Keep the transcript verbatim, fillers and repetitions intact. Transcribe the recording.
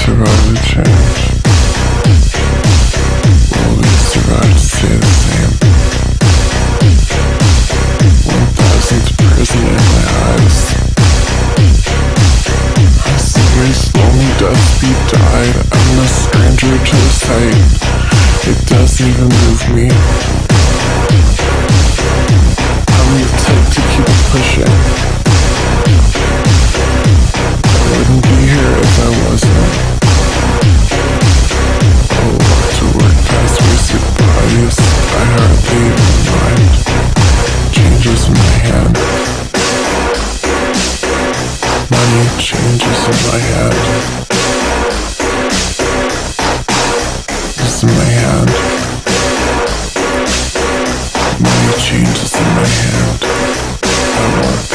survive the change? Will we survive to stay the same? One thousandth prison in my eyes. I slowly, slowly death be died. I'm a stranger to the sight. It doesn't even move me. I'm the type to keep pushing. I wouldn't be here if I wasn't. I'll walk to work past wasted bodies. I hardly even mind. Changes in my hand. Money changes in my head. It's in my hand. Money changes in my hand. I want